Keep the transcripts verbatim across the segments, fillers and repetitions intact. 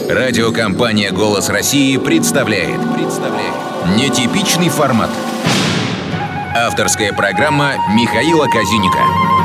Радиокомпания «Голос России» представляет. Представляет. Нетипичный формат. Авторская программа Михаила Казиника.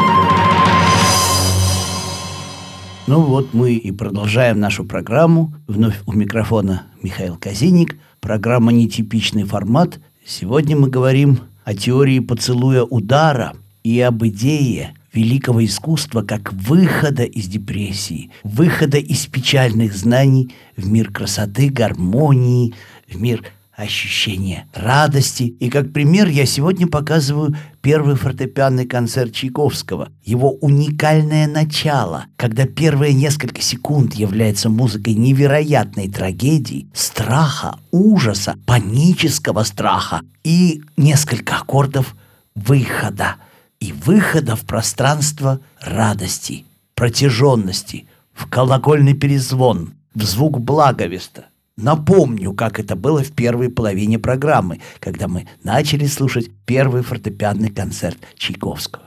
Ну вот мы и продолжаем нашу программу. Вновь у микрофона Михаил Казиник. Программа «Нетипичный формат». Сегодня мы говорим о теории поцелуя удара и об идее великого искусства как выхода из депрессии, выхода из печальных знаний в мир красоты, гармонии, в мир ощущения радости. И как пример я сегодня показываю первый фортепианный концерт Чайковского, его уникальное начало, когда первые несколько секунд является музыкой невероятной трагедии, страха, ужаса, панического страха и несколько аккордов выхода. И выхода в пространство радости, протяженности, в колокольный перезвон, в звук благовеста. Напомню, как это было в первой половине программы, когда мы начали слушать первый фортепианный концерт Чайковского.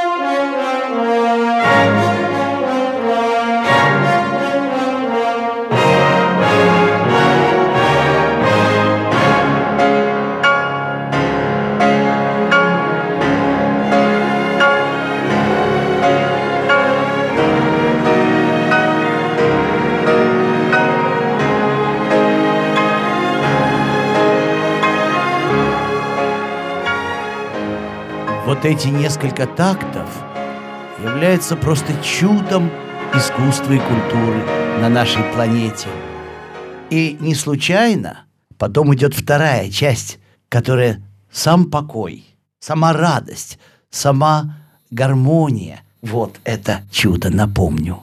Вот эти несколько тактов являются просто чудом искусства и культуры на нашей планете. И не случайно потом идет вторая часть, которая сам покой, сама радость, сама гармония. Вот это чудо, напомню.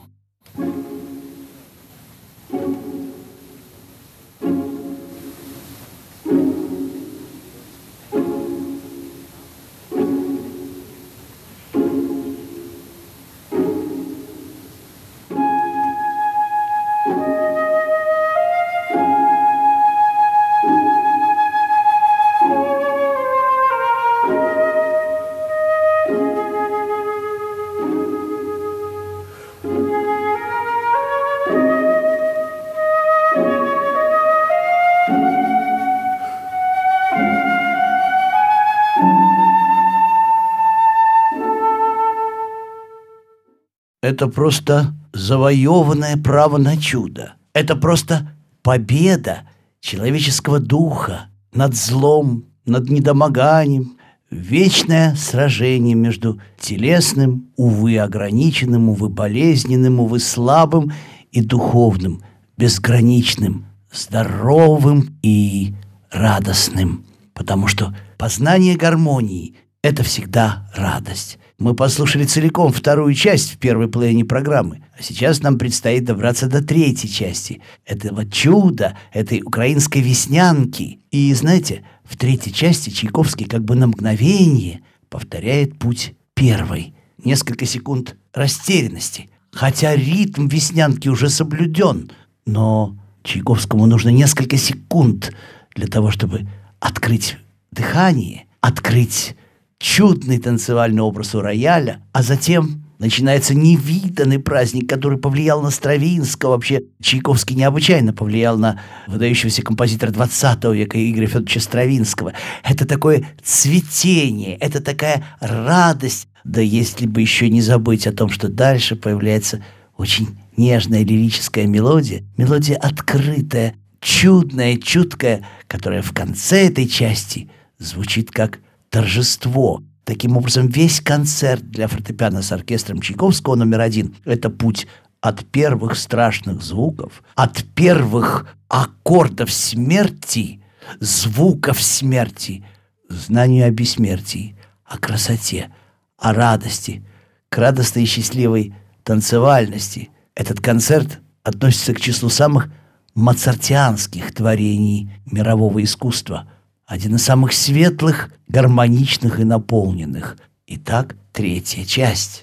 Это просто завоеванное право на чудо. Это просто победа человеческого духа над злом, над недомоганием. Вечное сражение между телесным, увы, ограниченным, увы, болезненным, увы, слабым и духовным, безграничным, здоровым и радостным. Потому что познание гармонии – это всегда радость. Мы послушали целиком вторую часть в первой половине программы, а сейчас нам предстоит добраться до третьей части этого чуда, этой украинской веснянки. И знаете, в третьей части Чайковский как бы на мгновение повторяет путь первой. Несколько секунд растерянности, хотя ритм веснянки уже соблюден, но Чайковскому нужно несколько секунд для того, чтобы открыть дыхание, открыть чудный танцевальный образ у рояля, а затем начинается невиданный праздник, который повлиял на Стравинского. Вообще, Чайковский необычайно повлиял на выдающегося композитора двадцатого века Игоря Федоровича Стравинского. Это такое цветение, это такая радость. Да если бы еще не забыть о том, что дальше появляется очень нежная лирическая мелодия, мелодия открытая, чудная, чуткая, которая в конце этой части звучит как торжество. Таким образом, весь концерт для фортепиано с оркестром Чайковского номер один – это путь от первых страшных звуков, от первых аккордов смерти, звуков смерти, к знанию о бессмертии, о красоте, о радости, к радостной и счастливой танцевальности. Этот концерт относится к числу самых моцартианских творений мирового искусства. Один из самых светлых, гармоничных и наполненных. Итак, третья часть.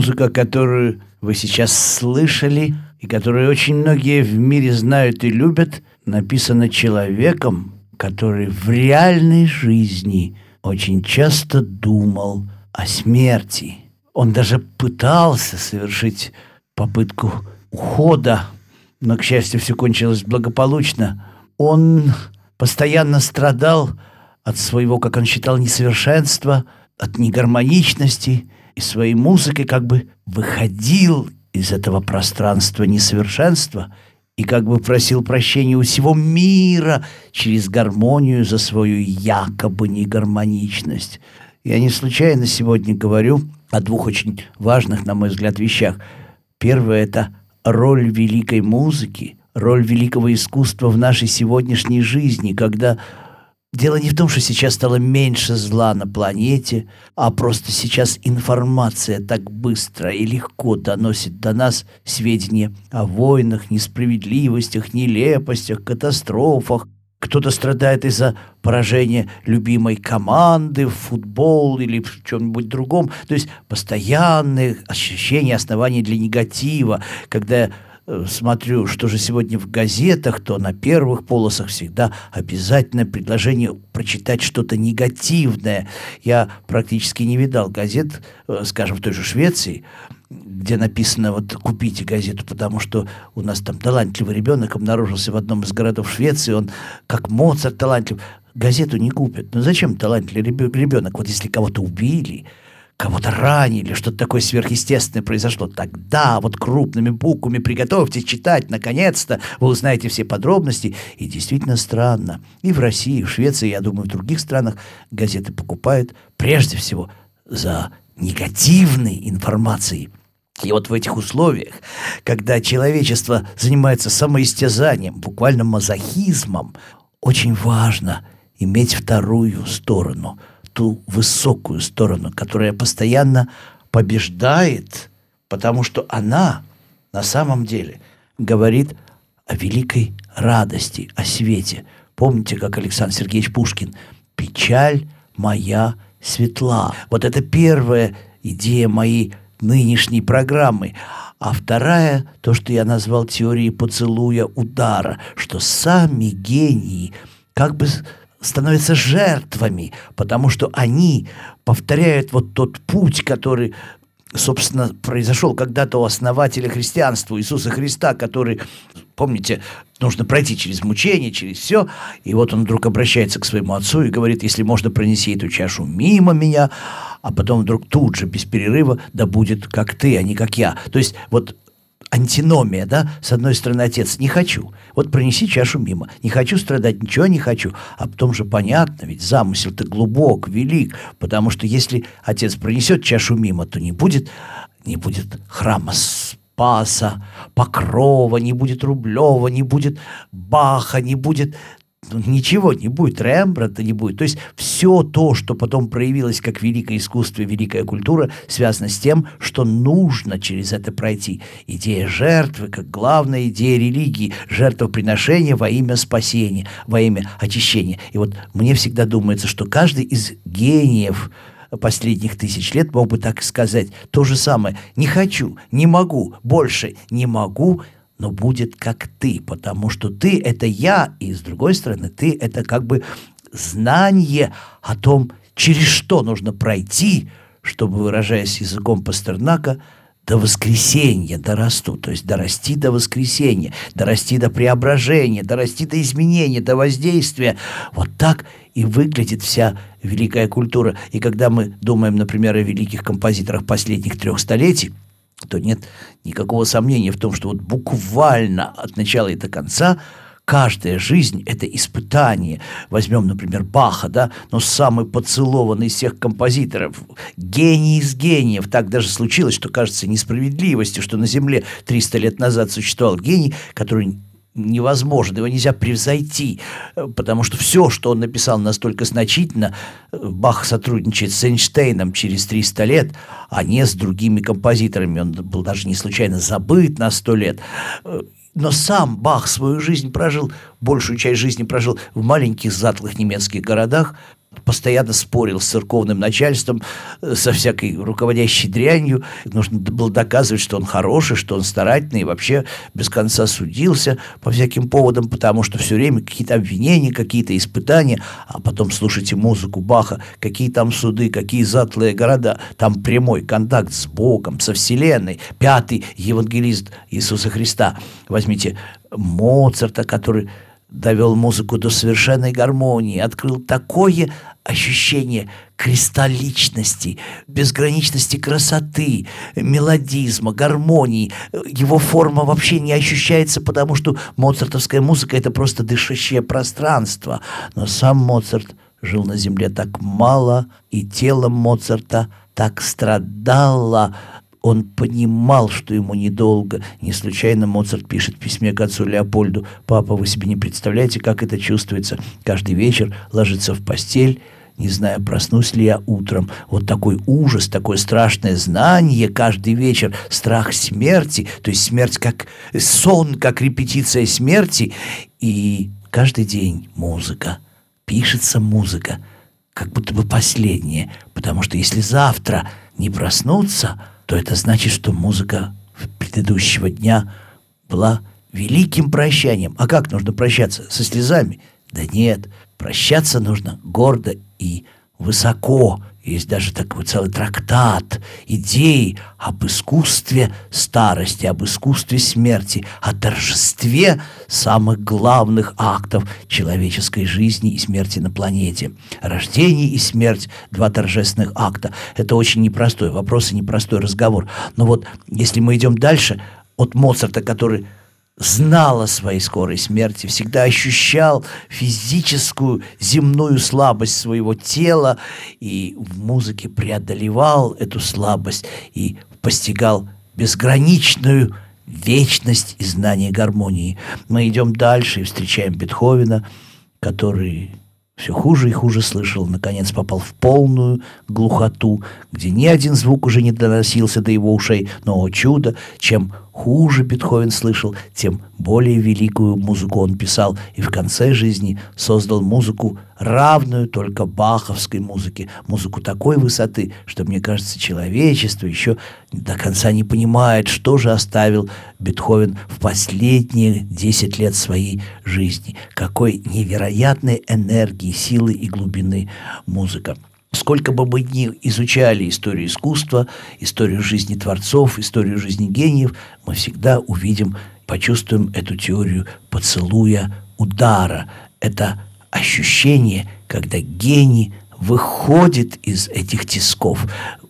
Музыка, которую вы сейчас слышали, и которую очень многие в мире знают и любят, написана человеком, который в реальной жизни очень часто думал о смерти. Он даже пытался совершить попытку ухода, но, к счастью, все кончилось благополучно. Он постоянно страдал от своего, как он считал, несовершенства, от негармоничности, и своей музыкой как бы выходил из этого пространства несовершенства и как бы просил прощения у всего мира через гармонию за свою якобы негармоничность. Я не случайно сегодня говорю о двух очень важных, на мой взгляд, вещах. Первое – это роль великой музыки, роль великого искусства в нашей сегодняшней жизни, когда дело не в том, что сейчас стало меньше зла на планете, а просто сейчас информация так быстро и легко доносит до нас сведения о войнах, несправедливостях, нелепостях, катастрофах. Кто-то страдает из-за поражения любимой команды в футбол или в чем-нибудь другом. То есть постоянные ощущения, основания для негатива. Когда я э, смотрю, что же сегодня в газетах, то на первых полосах всегда обязательно предложение прочитать что-то негативное. Я практически не видал газет, э, скажем, в той же Швеции, где написано вот «купите газету», потому что у нас там талантливый ребенок обнаружился в одном из городов Швеции, он как Моцарт талантлив. Газету не купят. Ну зачем талантливый ребенок? Вот если кого-то убили, кого-то ранили, что-то такое сверхъестественное произошло, тогда вот крупными буквами приготовьтесь читать, наконец-то вы узнаете все подробности. И действительно странно. И в России, и в Швеции, я думаю, в других странах газеты покупают прежде всего за негативной информацией. И вот в этих условиях, когда человечество занимается самоистязанием, буквально мазохизмом, очень важно иметь вторую сторону, ту высокую сторону, которая постоянно побеждает, потому что она на самом деле говорит о великой радости, о свете. Помните, как Александр Сергеевич Пушкин «Печаль моя светла». Вот это первая идея моей нынешней программы. А вторая, то, что я назвал теорией поцелуя удара, что сами гении как бы становятся жертвами, потому что они повторяют вот тот путь, который, собственно, произошел когда-то у основателя христианства, Иисуса Христа, который, помните, нужно пройти через мучения, через все. И вот он вдруг обращается к своему отцу и говорит: если можно, пронеси эту чашу мимо меня, а потом вдруг тут же, без перерыва, да будет как ты, а не как я. То есть вот антиномия, да, с одной стороны, отец, не хочу, вот пронеси чашу мимо, не хочу страдать, ничего не хочу, а потом же понятно, ведь замысел-то глубок, велик, потому что если отец пронесет чашу мимо, то не будет, не будет храма Спаса, Покрова, не будет Рублева, не будет Баха, не будет... Ничего не будет, Рембрандта не будет. То есть все то, что потом проявилось как великое искусство и великая культура, связано с тем, что нужно через это пройти. Идея жертвы, как главная идея религии, жертвоприношения во имя спасения, во имя очищения. И вот мне всегда думается, что каждый из гениев последних тысяч лет мог бы так сказать то же самое. Не хочу, не могу, больше не могу, но будет как ты, потому что ты – это я, и с другой стороны, ты – это как бы знание о том, через что нужно пройти, чтобы, выражаясь языком Пастернака, до воскресения дорасту, то есть дорасти до воскресения, дорасти до преображения, дорасти до изменения, до воздействия. Вот так и выглядит вся великая культура. И когда мы думаем, например, о великих композиторах последних трех столетий, то нет никакого сомнения в том, что вот буквально от начала и до конца каждая жизнь – это испытание. Возьмем, например, Баха, да, но самый поцелованный из всех композиторов, гений из гениев. Так даже случилось, что кажется несправедливостью, что на Земле триста лет назад существовал гений, который невозможно, его нельзя превзойти, потому что все, что он написал, настолько значительно. Бах сотрудничает с Эйнштейном через триста лет, а не с другими композиторами. Он был даже не случайно забыт на сто лет. Но сам Бах свою жизнь прожил, большую часть жизни прожил в маленьких затлых немецких городах, постоянно спорил с церковным начальством, со всякой руководящей дрянью. Нужно было доказывать, что он хороший, что он старательный, и вообще без конца судился по всяким поводам, потому что все время какие-то обвинения, какие-то испытания. А потом слушайте музыку Баха, какие там суды, какие затлые города. Там прямой контакт с Богом, со Вселенной. Пятый евангелист Иисуса Христа. Возьмите Моцарта, который довел музыку до совершенной гармонии, открыл такое ощущение кристалличности, безграничности красоты, мелодизма, гармонии. Его форма вообще не ощущается, потому что моцартовская музыка — это просто дышащее пространство. Но сам Моцарт жил на земле так мало, и тело Моцарта так страдало. Он понимал, что ему недолго. Не случайно Моцарт пишет в письме к отцу Леопольду: «Папа, вы себе не представляете, как это чувствуется. Каждый вечер ложиться в постель, не зная, проснусь ли я утром». Вот такой ужас, такое страшное знание каждый вечер, страх смерти, то есть смерть как сон, как репетиция смерти. И каждый день музыка, пишется музыка, как будто бы последняя, потому что если завтра не проснуться, то это значит, что музыка предыдущего дня была великим прощанием. А как нужно прощаться? Со слезами? Да нет, прощаться нужно гордо и высоко. Есть даже такой целый трактат, идеи об искусстве старости, об искусстве смерти, о торжестве самых главных актов человеческой жизни и смерти на планете. Рождение и смерть – два торжественных акта. Это очень непростой вопрос и непростой разговор. Но вот если мы идем дальше, от Моцарта, который знал о своей скорой смерти, всегда ощущал физическую земную слабость своего тела и в музыке преодолевал эту слабость и постигал безграничную вечность и знание гармонии. Мы идем дальше и встречаем Бетховена, который все хуже и хуже слышал, наконец попал в полную глухоту, где ни один звук уже не доносился до его ушей. Но, о чудо, чем хуже Бетховен слышал, тем более великую музыку он писал, и в конце жизни создал музыку, равную только баховской музыке, музыку такой высоты, что, мне кажется, человечество еще до конца не понимает, что же оставил Бетховен в последние десять лет своей жизни, какой невероятной энергии, силы и глубины музыка. Сколько бы мы ни изучали историю искусства, историю жизни творцов, историю жизни гениев, мы всегда увидим, почувствуем эту теорию поцелуя удара. Это ощущение, когда гений выходит из этих тисков,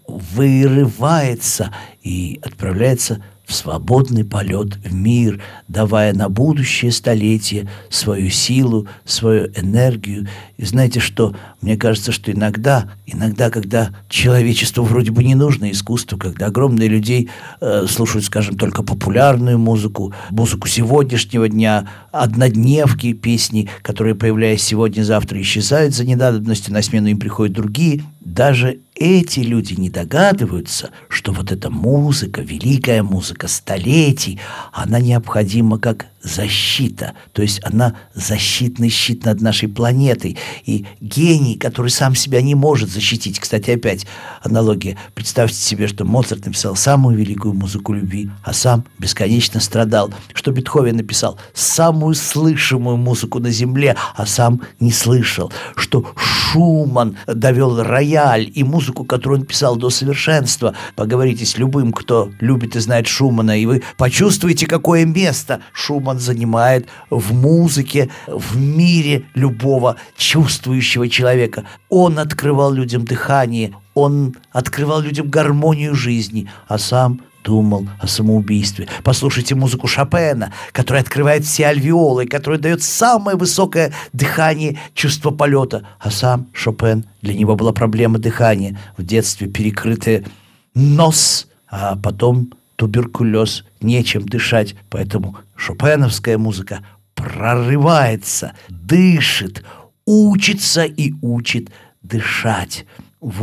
вырывается и отправляется в свободный полет в мир, давая на будущее столетие свою силу, свою энергию. И знаете что? Мне кажется, что иногда, иногда, когда человечеству вроде бы не нужно искусство, когда огромные людей э, слушают, скажем, только популярную музыку, музыку сегодняшнего дня, однодневки, песни, которые, появляясь сегодня-завтра, исчезают за ненадобностью, на смену им приходят другие. Даже эти люди не догадываются, что вот эта музыка, великая музыка столетий, она необходима как защита, то есть она защитный щит над нашей планетой. И гений, который сам себя не может защитить, кстати, опять аналогия, представьте себе, что Моцарт написал самую великую музыку любви, а сам бесконечно страдал, что Бетховен написал самую слышимую музыку на земле, а сам не слышал, что Шуман довел рояль и музыку, которую он писал до совершенства. Поговорите с любым, кто любит и знает Шумана, и вы почувствуете, какое место Шуман занимает в музыке, в мире любого чувствующего человека. Он открывал людям дыхание, он открывал людям гармонию жизни, а сам думал о самоубийстве. Послушайте музыку Шопена, которая открывает все альвеолы, которая дает самое высокое дыхание, чувство полета. А сам Шопен, для него была проблема дыхания. В детстве перекрытый нос, а потом туберкулез, нечем дышать. Поэтому шопеновская музыка прорывается, дышит, учится и учит дышать. Вот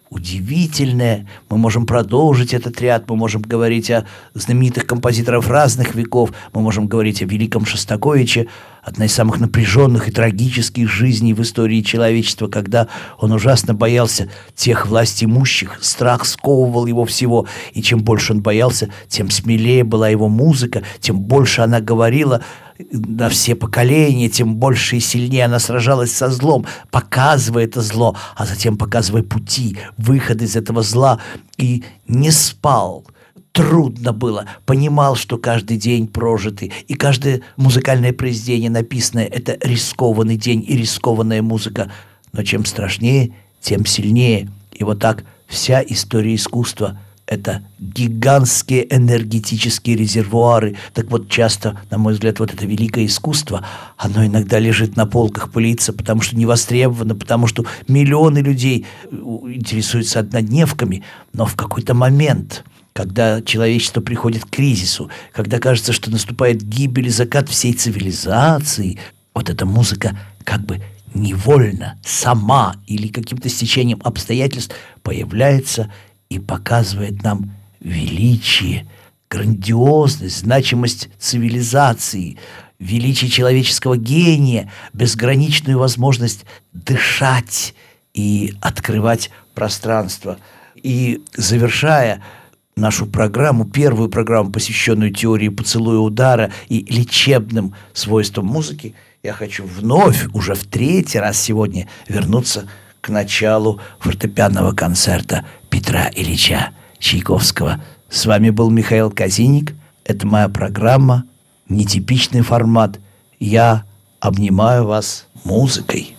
удивительное. Мы можем продолжить этот ряд, мы можем говорить о знаменитых композиторах разных веков, мы можем говорить о великом Шостаковиче, одна из самых напряженных и трагических жизней в истории человечества, когда он ужасно боялся тех властимущих, страх сковывал его всего, и чем больше он боялся, тем смелее была его музыка, тем больше она говорила на все поколения, тем больше и сильнее она сражалась со злом, показывая это зло, а затем показывая пути, выход из этого зла, и не спал. Трудно было, понимал, что каждый день прожитый и каждое музыкальное произведение написанное — это рискованный день и рискованная музыка. Но чем страшнее, тем сильнее. И вот так вся история искусства — это гигантские энергетические резервуары. Так вот, часто, на мой взгляд, вот это великое искусство, оно иногда лежит на полках, пылится, потому что не востребовано, потому что миллионы людей интересуются однодневками, но в какой-то момент, когда человечество приходит к кризису, когда кажется, что наступает гибель и закат всей цивилизации, вот эта музыка как бы невольно, сама или каким-то стечением обстоятельств появляется и показывает нам величие, грандиозность, значимость цивилизации, величие человеческого гения, безграничную возможность дышать и открывать пространство. И завершая нашу программу, первую программу, посвященную теории поцелуя удара и лечебным свойствам музыки, я хочу вновь, уже в третий раз сегодня, вернуться к началу фортепианного концерта Петра Ильича Чайковского. С вами был Михаил Казиник. Это моя программа «Нетипичный формат». Я обнимаю вас музыкой.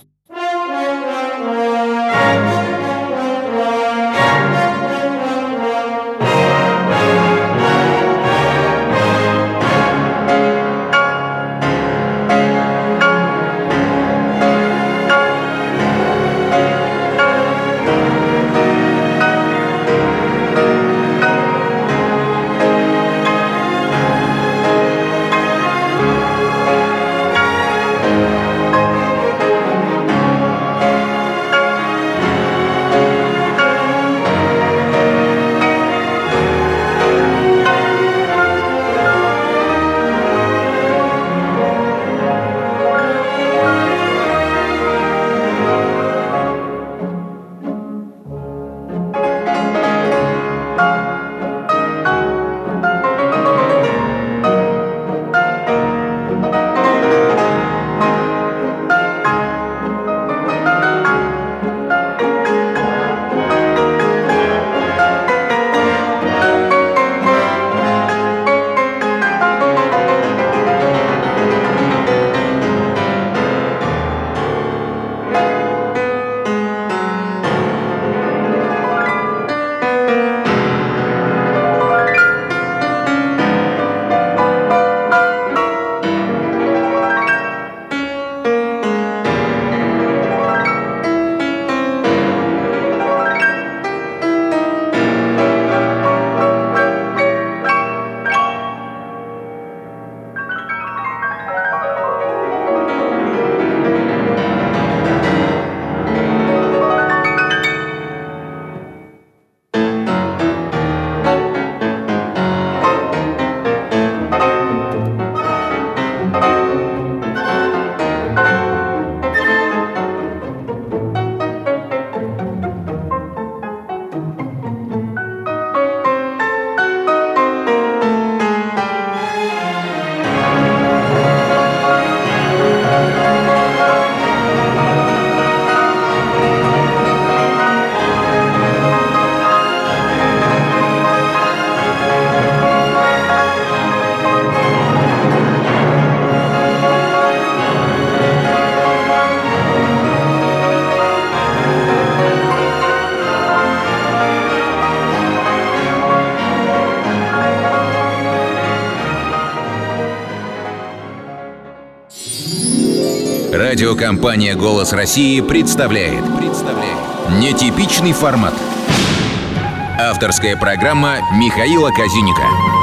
Радиокомпания «Голос России» представляет. представляет нетипичный формат. Авторская программа Михаила Казиника.